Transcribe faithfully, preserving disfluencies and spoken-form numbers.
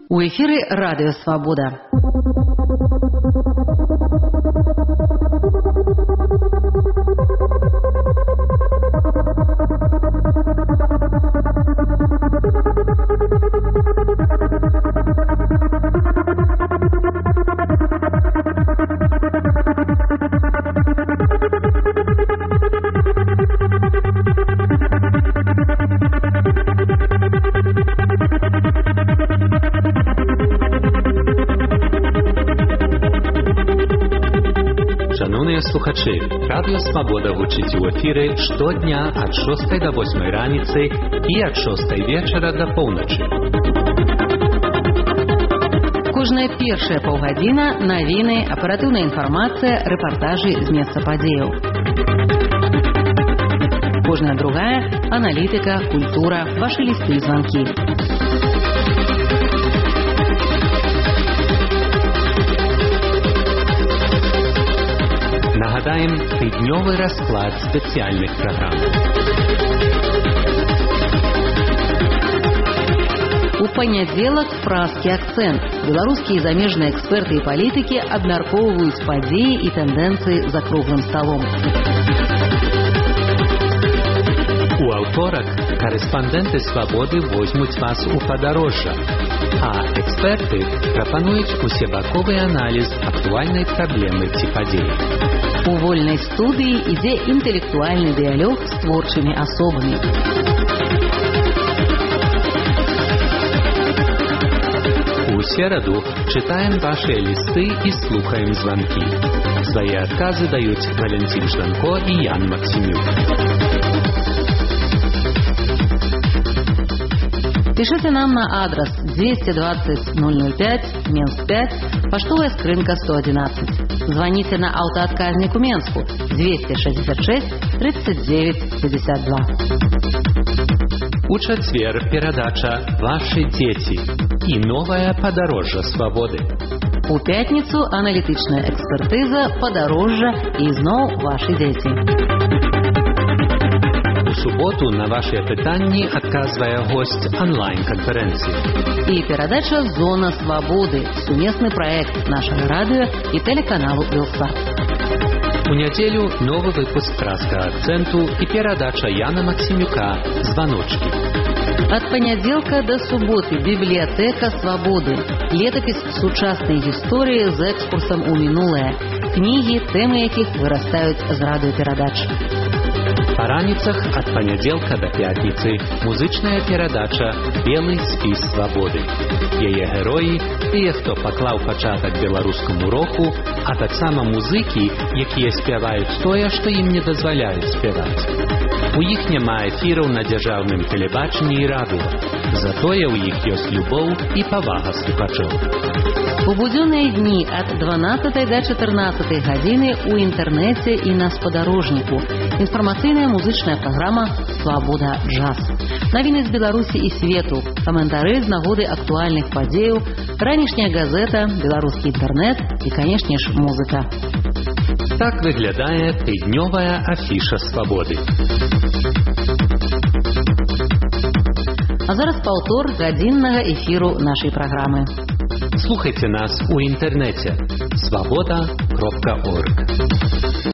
У эфире Радио Свобода. Шановні слухачі, Радіо Свобода гучить у ефірі щодня від шостої до восьмої раниці і від шостої вечора до полночі. Кожная першая паўгадзіна навіны, аператыўная інфармацыя, рэпартажы з месца падзеяў. Кожная другая аналітыка, культура, вашы лісты і званкі. Нагадаем тыднёвы расклад спецыяльных праграм. У панядзелак празкі акцэнт. Беларускія і замежныя эксперты і палітыкі абмяркоўваюць падзеі і тэндэнцыі за круглым сталом. У аўторак корэспандэнты Свабоды возьмуць вас у падарожжа, а эксперты прапануюць усебаковы аналіз актуальнай праблемы ці падзеі. У вольнай студыі ідзе інтэлектуальны дыялог з творчымі асобамі. У сераду читаем ваши листы и слухаем звонки. Свои отказы дают Валентин Жданко и Ян Максимюк. Пишите нам на адрес двести двадцать ноль ноль пять, Менск пять, поштовая скрынка сто одиннадцать. Звоните на автоотказнику Менску двести шестьдесят шесть тридцать девять пятьдесят два. У чацвер перадача «Ваши дети» и новое подорожжа свободы. У пятницу аналитичная экспертиза, подорожжа и зноў ваши дети. У суботу на ваши пытанні адказвае гость онлайн-конференции. И передача «Зона свободы» – суместный проект нашего радио и телеканалу «Белсат». У нядзелю новы выпуск «Праска акценту» и перадача Яна Максимюка «Звоночки». От понеделька до субботы библиотека свободы. Летопись сучасной истории с экскурсом у минулое. Книги, темы яких вырастают з радыёперадач. Па раніцах ад панядзелка да пятніцы музычная перадача «Белы спіс свабоды». Яе героі – тыя, хто паклаў пачатак беларускаму року, а таксама музыкі, якія спяваюць тое, што ім не дазваляюць спяваць. У іх няма эфіраў на дзяржаўным тэлебачанні і радыё, затое ў іх ёсць любоў і павага слухачоў. У будзённыя дні ад дванаццатай да чатырнаццатай гадзіны ў інтэрнэце і на спадарожніку. Інфармацыйная музычная праграма «Свабода джаз». Навіны з Беларусі і свету, каментары з нагоды актуальных падзеяў, ранішняя газета, беларускі інтэрнэт і, канешне ж, музыка. Так выглядае тыднёвая афіша свабоды. А зараз паўтор гадзіннага эфіру нашай праграмы. Слухайте нас у інтэрнэце свабода кропка орг.